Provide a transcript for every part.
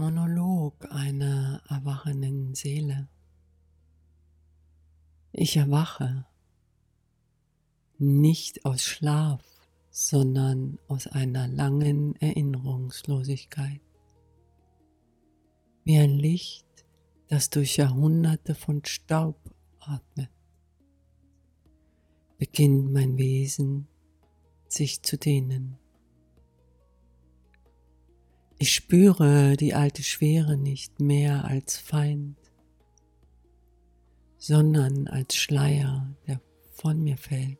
Monolog einer erwachenden Seele. Ich erwache nicht aus Schlaf, sondern aus einer langen Erinnerungslosigkeit. Wie ein Licht, das durch Jahrhunderte von Staub atmet, beginnt mein Wesen sich zu dehnen. Ich spüre die alte Schwere nicht mehr als Feind, sondern als Schleier, der von mir fällt.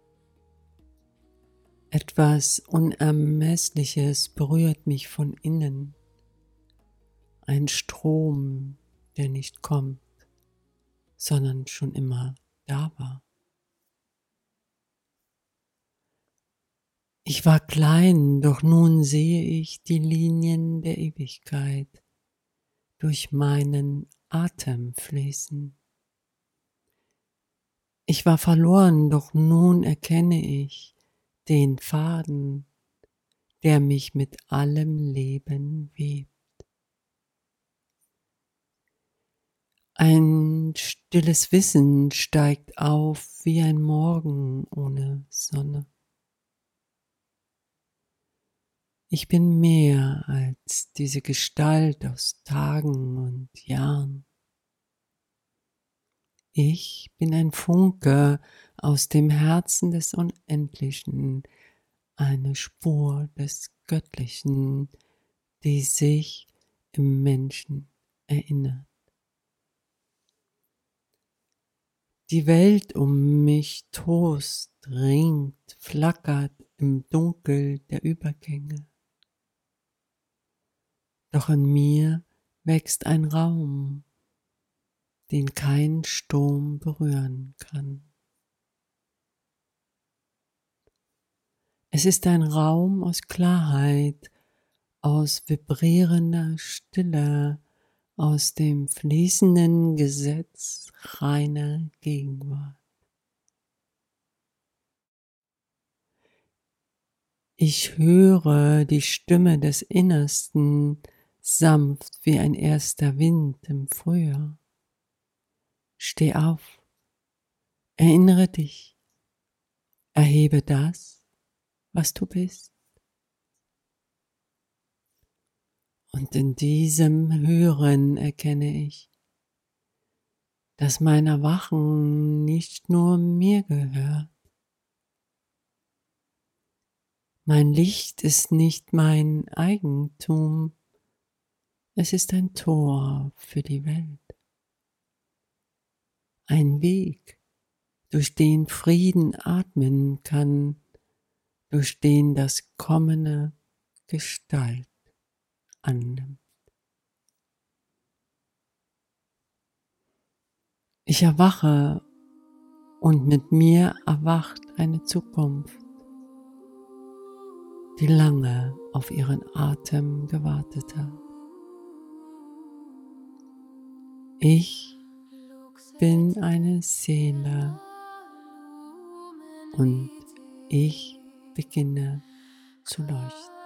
Etwas Unermessliches berührt mich von innen, ein Strom, der nicht kommt, sondern schon immer da war. Ich war klein, doch nun sehe ich die Linien der Ewigkeit durch meinen Atem fließen. Ich war verloren, doch nun erkenne ich den Faden, der mich mit allem Leben webt. Ein stilles Wissen steigt auf wie ein Morgen ohne Sonne. Ich bin mehr als diese Gestalt aus Tagen und Jahren. Ich bin ein Funke aus dem Herzen des Unendlichen, eine Spur des Göttlichen, die sich im Menschen erinnert. Die Welt um mich tost, ringt, flackert im Dunkel der Übergänge. Doch in mir wächst ein Raum, den kein Sturm berühren kann. Es ist ein Raum aus Klarheit, aus vibrierender Stille, aus dem fließenden Gesetz reiner Gegenwart. Ich höre die Stimme des Innersten, sanft wie ein erster Wind im Frühjahr. Steh auf, erinnere dich, erhebe das, was du bist. Und in diesem Hören erkenne ich, dass mein Erwachen nicht nur mir gehört. Mein Licht ist nicht mein Eigentum, es ist ein Tor für die Welt. Ein Weg, durch den Frieden atmen kann, durch den das Kommende Gestalt annimmt. Ich erwache und mit mir erwacht eine Zukunft, die lange auf ihren Atem gewartet hat. Ich bin eine Seele und ich beginne zu leuchten.